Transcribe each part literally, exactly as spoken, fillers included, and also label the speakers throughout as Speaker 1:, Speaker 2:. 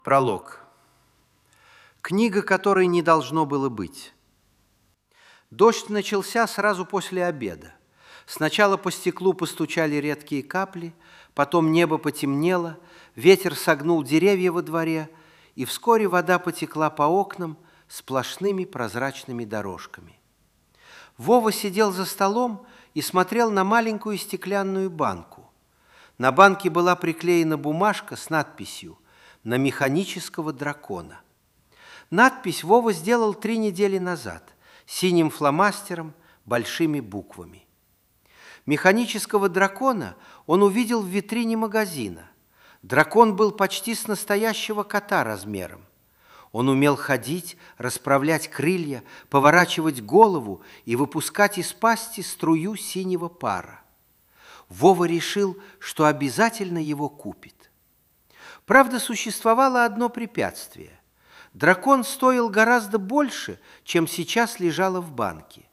Speaker 1: Пролог. Книга, которой не должно было быть. Дождь начался сразу после обеда. Сначала по стеклу постучали редкие капли, потом небо потемнело, ветер согнул деревья во дворе, и вскоре вода потекла по окнам сплошными прозрачными дорожками. Вова сидел за столом и смотрел на маленькую стеклянную банку. На банке была приклеена бумажка с надписью «На механического дракона». Надпись Вова сделал три недели назад синим фломастером, большими буквами. Механического дракона он увидел в витрине магазина. Дракон был почти с настоящего кота размером. Он умел ходить, расправлять крылья, поворачивать голову и выпускать из пасти струю синего пара. Вова решил, что обязательно его купит. Правда, существовало одно препятствие. Дракон стоил гораздо больше, чем сейчас лежало в банке.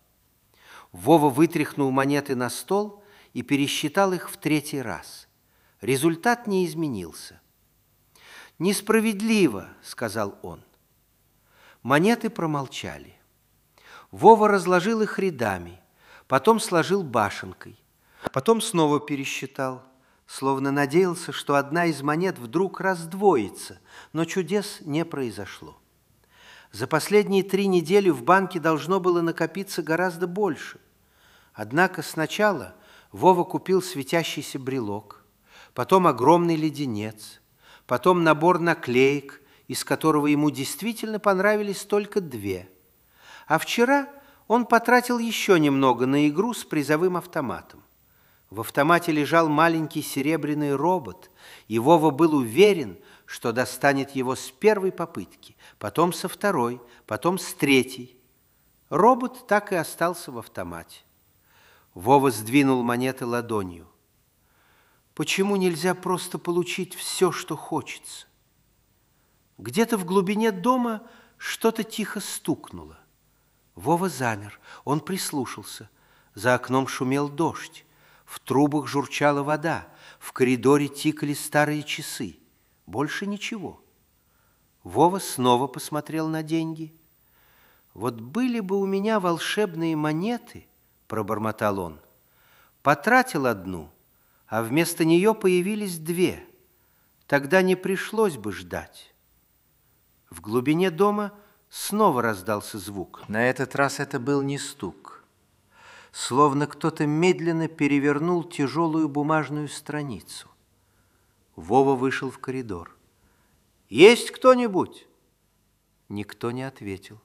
Speaker 1: Вова вытряхнул монеты на стол и пересчитал их в третий раз. Результат не изменился. «Несправедливо», — сказал он. Монеты промолчали. Вова разложил их рядами, потом сложил башенкой, потом снова пересчитал, словно надеялся, что одна из монет вдруг раздвоится, но чудес не произошло. За последние три недели в банке должно было накопиться гораздо больше. Однако сначала Вова купил светящийся брелок, потом огромный леденец, потом набор наклеек, из которого ему действительно понравились только две. А вчера он потратил еще немного на игру с призовым автоматом. В автомате лежал маленький серебряный робот, и Вова был уверен, что достанет его с первой попытки, потом со второй, потом с третьей. Робот так и остался в автомате. Вова сдвинул монеты ладонью. Почему нельзя просто получить все, что хочется? Где-то в глубине дома что-то тихо стукнуло. Вова замер, он прислушался. За окном шумел дождь. В трубах журчала вода, в коридоре тикали старые часы. Больше ничего. Вова снова посмотрел на деньги. «Вот были бы у меня волшебные монеты», — пробормотал он. Потратил одну, а вместо нее появились две. Тогда не пришлось бы ждать. В глубине дома снова раздался звук. На этот раз это был не стук. Словно кто-то медленно перевернул тяжелую бумажную страницу. Вова вышел в коридор. «Есть кто-нибудь?» Никто не ответил.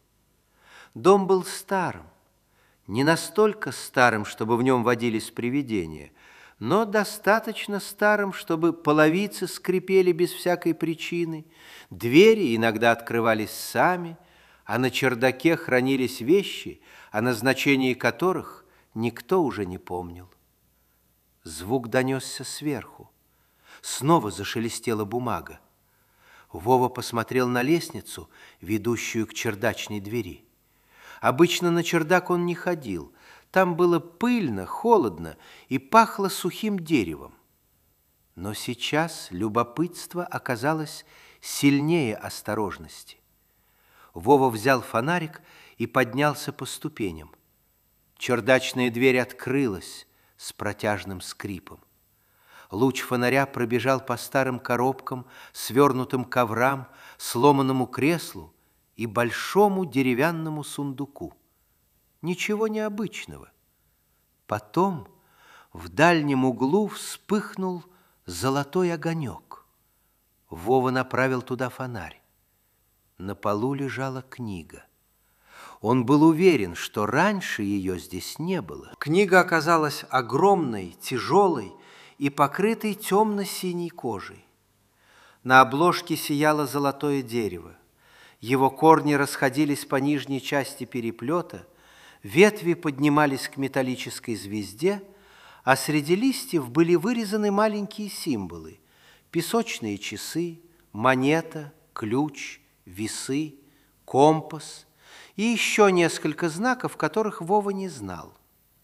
Speaker 1: Дом был старым. Не настолько старым, чтобы в нем водились привидения, но достаточно старым, чтобы половицы скрипели без всякой причины, двери иногда открывались сами, а на чердаке хранились вещи, о назначении которых никто уже не помнил. Звук донесся сверху. Снова зашелестела бумага. Вова посмотрел на лестницу, ведущую к чердачной двери. Обычно на чердак он не ходил. Там было пыльно, холодно и пахло сухим деревом. Но сейчас любопытство оказалось сильнее осторожности. Вова взял фонарик и поднялся по ступеням. Чердачная дверь открылась с протяжным скрипом. Луч фонаря пробежал по старым коробкам, свернутым коврам, сломанному креслу и большому деревянному сундуку. Ничего необычного. Потом в дальнем углу вспыхнул золотой огонек. Вова направил туда фонарь. На полу лежала книга. Он был уверен, что раньше ее здесь не было. Книга оказалась огромной, тяжелой и покрытой темно-синей кожей. На обложке сияло золотое дерево. Его корни расходились по нижней части переплета, ветви поднимались к металлической звезде, а среди листьев были вырезаны маленькие символы: песочные часы, монета, ключ, весы, компас и еще несколько знаков, которых Вова не знал.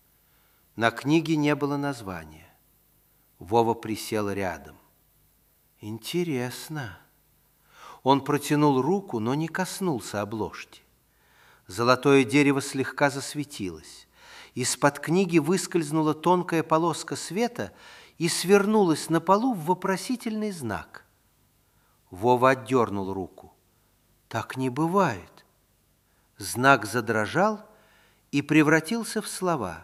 Speaker 1: На книге не было названия. Вова присел рядом. Интересно. Он протянул руку, но не коснулся обложки. Золотое дерево слегка засветилось. Из-под книги выскользнула тонкая полоска света и свернулась на полу в вопросительный знак. Вова отдернул руку. Так не бывает. Знак задрожал и превратился в слова.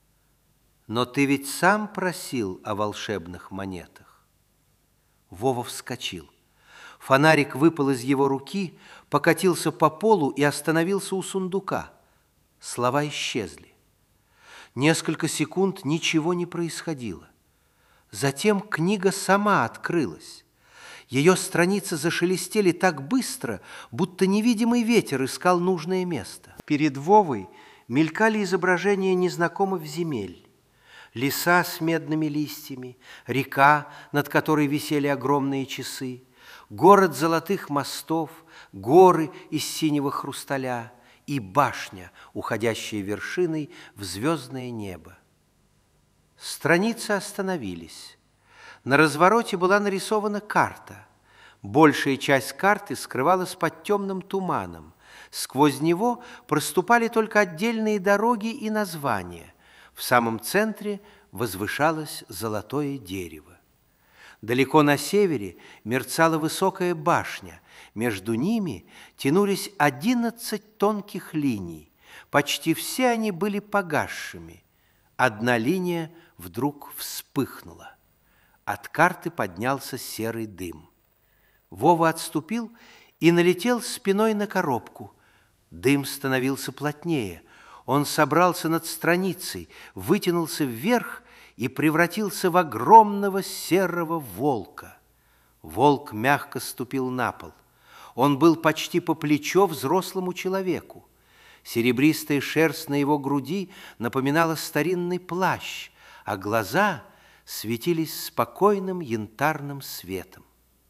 Speaker 1: Но ты ведь сам просил о волшебных монетах. Вова вскочил. Фонарик выпал из его руки, покатился по полу и остановился у сундука. Слова исчезли. Несколько секунд ничего не происходило. Затем книга сама открылась. Ее страницы зашелестели так быстро, будто невидимый ветер искал нужное место. Перед Вовой мелькали изображения незнакомых земель. Леса с медными листьями, река, над которой висели огромные часы, город золотых мостов, горы из синего хрусталя и башня, уходящая вершиной в звездное небо. Страницы остановились. На развороте была нарисована карта. Большая часть карты скрывалась под темным туманом. Сквозь него проступали только отдельные дороги и названия. В самом центре возвышалось золотое дерево. Далеко на севере мерцала высокая башня. Между ними тянулись одиннадцать тонких линий. Почти все они были погасшими. Одна линия вдруг вспыхнула. От карты поднялся серый дым. Вова отступил и налетел спиной на коробку. Дым становился плотнее. Он собрался над страницей, вытянулся вверх и превратился в огромного серого волка. Волк мягко ступил на пол. Он был почти по плечо взрослому человеку. Серебристая шерсть на его груди напоминала старинный плащ, а глаза светились спокойным янтарным светом.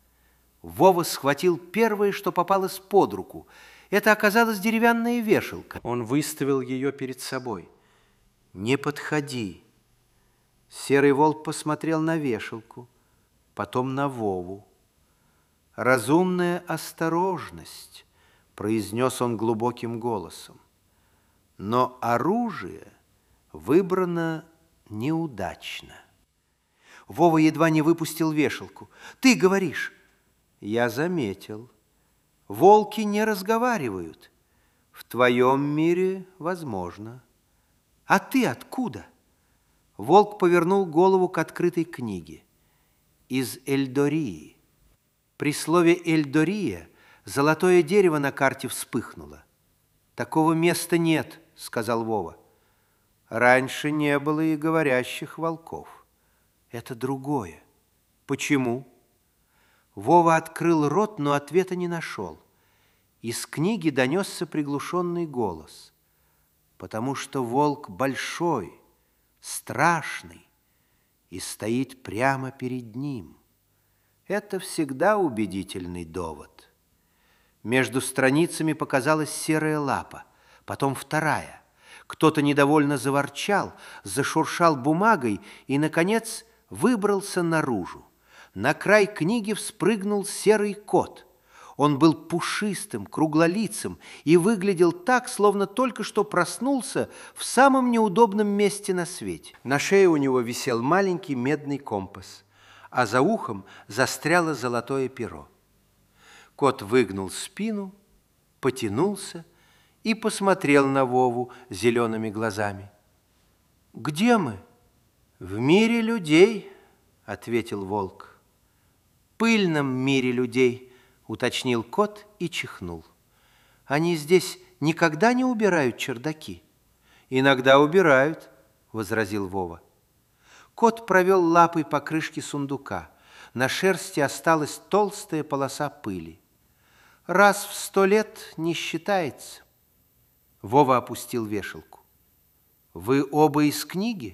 Speaker 1: Вова схватил первое, что попалось под руку. Это оказалась деревянная вешалка. Он выставил ее перед собой. «Не подходи». Серый волк посмотрел на вешалку, потом на Вову. «Разумная осторожность», — произнес он глубоким голосом. «Но оружие выбрано неудачно». Вова едва не выпустил вешалку. «Ты говоришь». «Я заметил. Волки не разговаривают. В твоем мире возможно». «А ты откуда?» Волк повернул голову к открытой книге. «Из Эльдории». При слове «Эльдория» золотое дерево на карте вспыхнуло. «Такого места нет», — сказал Вова. «Раньше не было и говорящих волков». «Это другое». «Почему?» Вова открыл рот, но ответа не нашел. Из книги донесся приглушенный голос. «Потому что волк большой, страшный и стоит прямо перед ним». Это всегда убедительный довод. Между страницами показалась серая лапа, потом вторая. Кто-то недовольно заворчал, зашуршал бумагой и, наконец, выбрался наружу. На край книги вспрыгнул серый кот. Он был пушистым, круглолицым и выглядел так, словно только что проснулся в самом неудобном месте на свете. На шее у него висел маленький медный компас, а за ухом застряло золотое перо. Кот выгнул спину, потянулся и посмотрел на Вову зелеными глазами. «Где мы?» «В мире людей», — ответил волк. «Пыльном мире людей», — уточнил кот и чихнул. «Они здесь никогда не убирают чердаки?» «Иногда убирают», — возразил Вова. Кот провел лапой по крышке сундука. На шерсти осталась толстая полоса пыли. «Раз в сто лет не считается». Вова опустил вешалку. «Вы оба из книги?»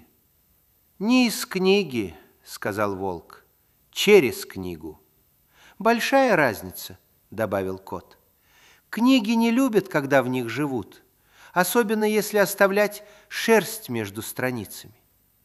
Speaker 1: «Не из книги», — сказал волк. «Через книгу». «Большая разница», — добавил кот. «Книги не любят, когда в них живут, особенно если оставлять шерсть между страницами».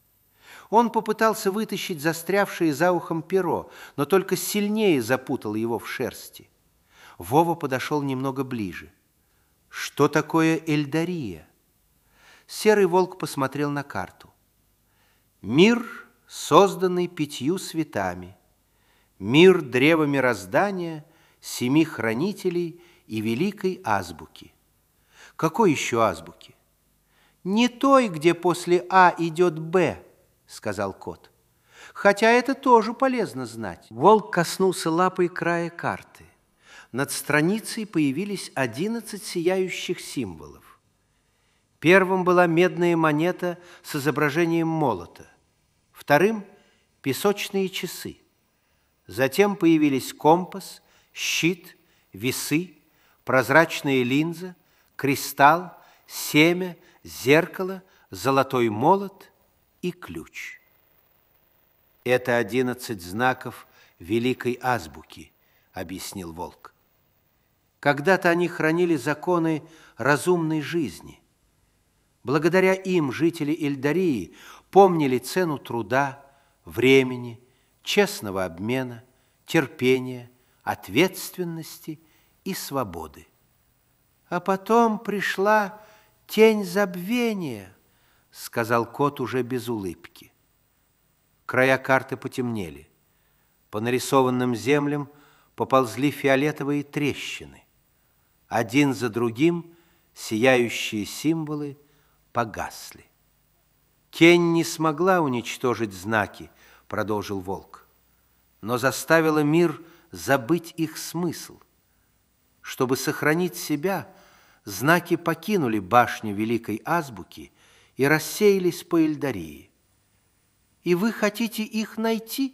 Speaker 1: Он попытался вытащить застрявшее за ухом перо, но только сильнее запутал его в шерсти. Вова подошел немного ближе. Что такое Эльдария? Серый волк посмотрел на карту. Мир, созданный пятью светами. Мир древа мироздания, семи хранителей и великой азбуки. Какой еще азбуки? Не той, где после А идет Б, сказал кот. Хотя это тоже полезно знать. Волк коснулся лапой края карты. Над страницей появились одиннадцать сияющих символов. Первым была медная монета с изображением молота. Вторым – песочные часы. Затем появились компас, щит, весы, прозрачная линза, кристалл, семя, зеркало, золотой молот и ключ. Это одиннадцать знаков великой азбуки, объяснил волк. Когда-то они хранили законы разумной жизни. Благодаря им жители Эльдарии помнили цену труда, времени, честного обмена, терпения, ответственности и свободы. А потом пришла тень забвения, сказал кот уже без улыбки. Края карты потемнели. По нарисованным землям поползли фиолетовые трещины. Один за другим сияющие символы погасли. Тень не смогла уничтожить знаки, продолжил волк, но заставила мир забыть их смысл. Чтобы сохранить себя, знаки покинули башню великой азбуки и рассеялись по Эльдарии. И вы хотите их найти?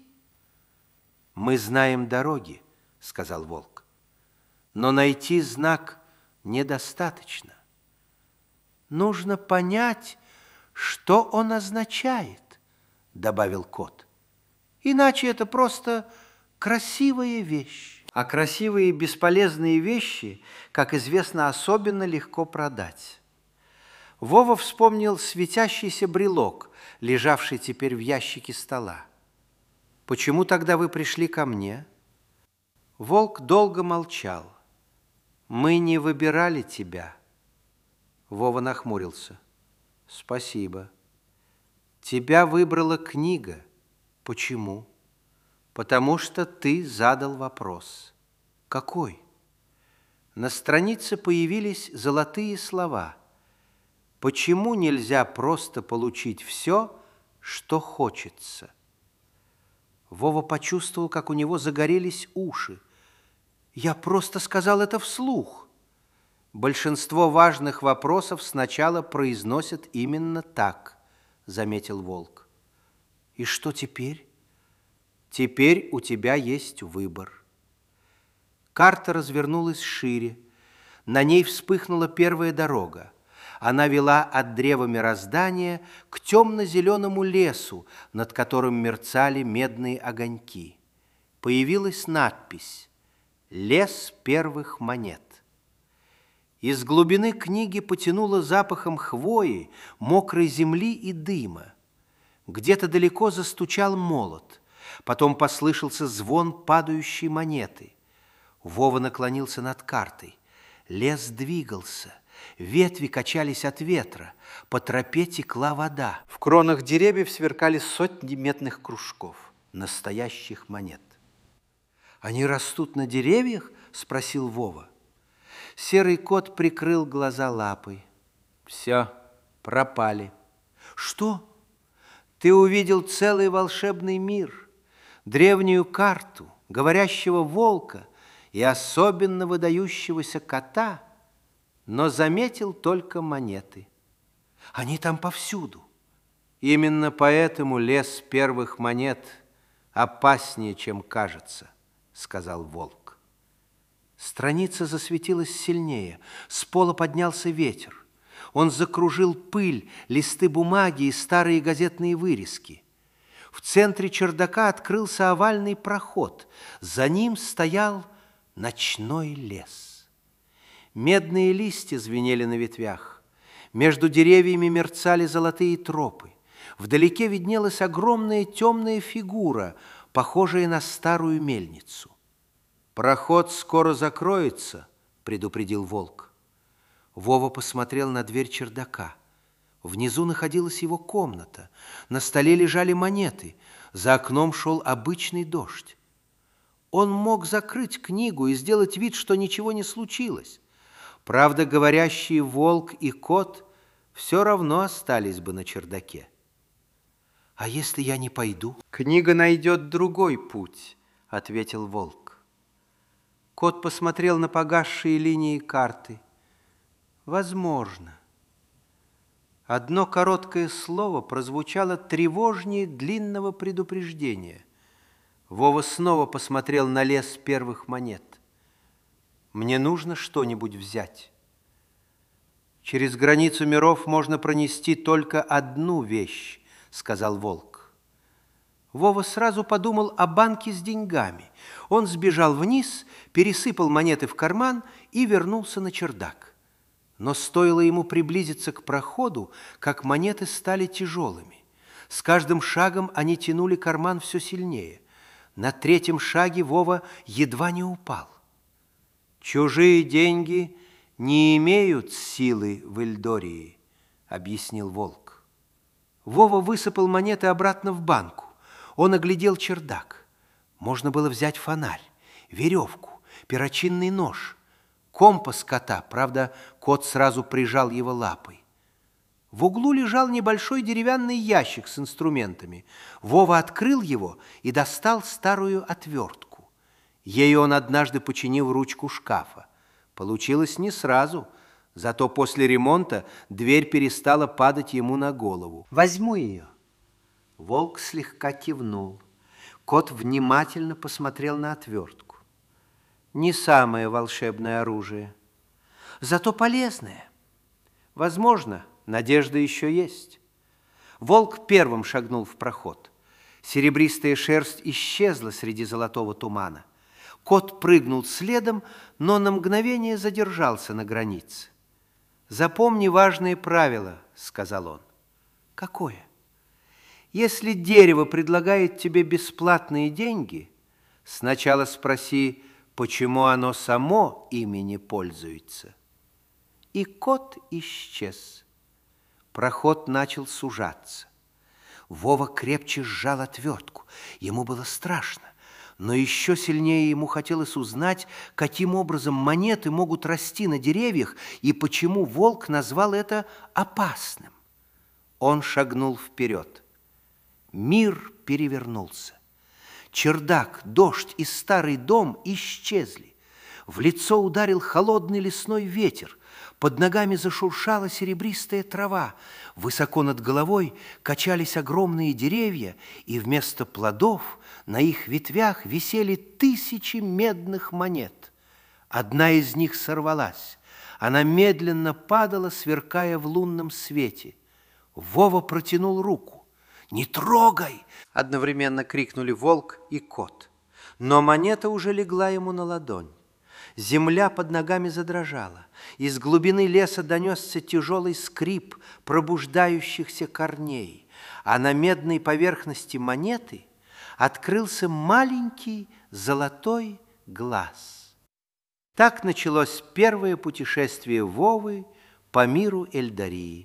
Speaker 1: Мы знаем дороги, сказал волк, но найти знак недостаточно. Нужно понять, что он означает, добавил кот. Иначе это просто красивая вещь. А красивые и бесполезные вещи, как известно, особенно легко продать. Вова вспомнил светящийся брелок, лежавший теперь в ящике стола. Почему тогда вы пришли ко мне? Волк долго молчал. Мы не выбирали тебя. Вова нахмурился. Спасибо. Тебя выбрала книга. Почему? Потому что ты задал вопрос. Какой? На странице появились золотые слова. Почему нельзя просто получить все, что хочется? Вова почувствовал, как у него загорелись уши. Я просто сказал это вслух. Большинство важных вопросов сначала произносят именно так, заметил волк. И что теперь? Теперь у тебя есть выбор. Карта развернулась шире. На ней вспыхнула первая дорога. Она вела от древа мироздания к темно-зеленому лесу, над которым мерцали медные огоньки. Появилась надпись «Лес первых монет». Из глубины книги потянуло запахом хвои, мокрой земли и дыма. Где-то далеко застучал молот. Потом послышался звон падающей монеты. Вова наклонился над картой. Лес двигался. Ветви качались от ветра, по тропе текла вода. В кронах деревьев сверкали сотни медных кружков, настоящих монет. «Они растут на деревьях?» – спросил Вова. Серый кот прикрыл глаза лапой. «Все, пропали». «Что?» «Ты увидел целый волшебный мир, древнюю карту, говорящего волка и особенно выдающегося кота, но заметил только монеты. Они там повсюду. Именно поэтому лес первых монет опаснее, чем кажется, сказал волк. Страница засветилась сильнее, с пола поднялся ветер. Он закружил пыль, листы бумаги и старые газетные вырезки. В центре чердака открылся овальный проход. За ним стоял ночной лес. Медные листья звенели на ветвях. Между деревьями мерцали золотые тропы. Вдалеке виднелась огромная темная фигура, похожая на старую мельницу. «Проход скоро закроется», — предупредил волк. Вова посмотрел на дверь чердака. Внизу находилась его комната. На столе лежали монеты. За окном шел обычный дождь. Он мог закрыть книгу и сделать вид, что ничего не случилось. Правда, говорящие волк и кот все равно остались бы на чердаке. «А если я не пойду?» «Книга найдет другой путь», — ответил волк. Кот посмотрел на погасшие линии карты. «Возможно». Одно короткое слово прозвучало тревожнее длинного предупреждения. Вова снова посмотрел на лес первых монет. «Мне нужно что-нибудь взять». «Через границу миров можно пронести только одну вещь», — сказал волк. Вова сразу подумал о банке с деньгами. Он сбежал вниз, пересыпал монеты в карман и вернулся на чердак. Но стоило ему приблизиться к проходу, как монеты стали тяжелыми. С каждым шагом они тянули карман все сильнее. На третьем шаге Вова едва не упал. «Чужие деньги не имеют силы в Эльдории», — объяснил волк. Вова высыпал монеты обратно в банку. Он оглядел чердак. Можно было взять фонарь, веревку, перочинный нож, компас кота, правда, кот сразу прижал его лапой. В углу лежал небольшой деревянный ящик с инструментами. Вова открыл его и достал старую отвертку. Ею он однажды починил ручку шкафа. Получилось не сразу, зато после ремонта дверь перестала падать ему на голову. «Возьму ее». Волк слегка кивнул. Кот внимательно посмотрел на отвертку. Не самое волшебное оружие, зато полезное. Возможно, надежда еще есть. Волк первым шагнул в проход. Серебристая шерсть исчезла среди золотого тумана. Кот прыгнул следом, но на мгновение задержался на границе. «Запомни важные правила», — сказал он. «Какое?» «Если дерево предлагает тебе бесплатные деньги, сначала спроси, почему оно само ими не пользуется». И кот исчез. Проход начал сужаться. Вова крепче сжал отвертку. Ему было страшно, но еще сильнее ему хотелось узнать, каким образом монеты могут расти на деревьях и почему волк назвал это опасным. Он шагнул вперед. Мир перевернулся. Чердак, дождь и старый дом исчезли. В лицо ударил холодный лесной ветер. Под ногами зашуршала серебристая трава. Высоко над головой качались огромные деревья, и вместо плодов на их ветвях висели тысячи медных монет. Одна из них сорвалась. Она медленно падала, сверкая в лунном свете. Вова протянул руку. «Не трогай!» — одновременно крикнули волк и кот. Но монета уже легла ему на ладонь. Земля под ногами задрожала. Из глубины леса донесся тяжелый скрип пробуждающихся корней, а на медной поверхности монеты открылся маленький золотой глаз. Так началось первое путешествие Вовы по миру Эльдории.